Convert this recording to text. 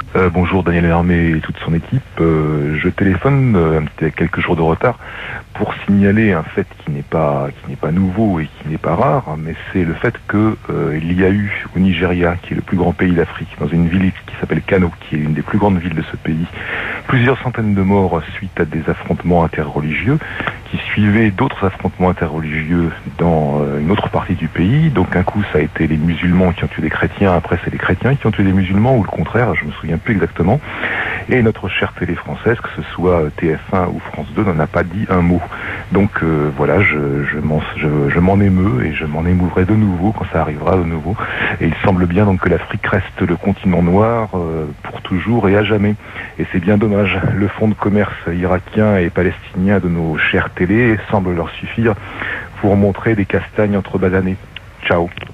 Bonjour Daniel Hermé et toute son équipe. Je téléphone avec quelques jours de retard pour signaler un fait qui n'est pas nouveau et qui n'est pas rare, mais c'est le fait que il y a eu au Nigeria, qui est le plus grand pays d'Afrique, dans une ville qui s'appelle Kano, qui est une des plus grandes villes de ce pays, plusieurs centaines de morts suite à des affrontements interreligieux qui suivaient d'autres affrontements interreligieux dans une autre partie du pays. Donc un coup ça a été les musulmans qui ont tué des chrétiens, après c'est les chrétiens qui ont tué des musulmans, ou le contraire, je me souviens plus exactement. Et notre chère télé française, que ce soit TF1 ou France 2, n'en a pas dit un mot. Donc voilà, je m'en émeus et je m'en émouvrai de nouveau quand ça arrivera de nouveau. Et il semble bien donc que l'Afrique reste le continent noir pour toujours et à jamais. Et c'est bien dommage. Le fonds de commerce irakien et palestinien de nos chères télés semble leur suffire pour montrer des castagnes entre basanés. Ciao.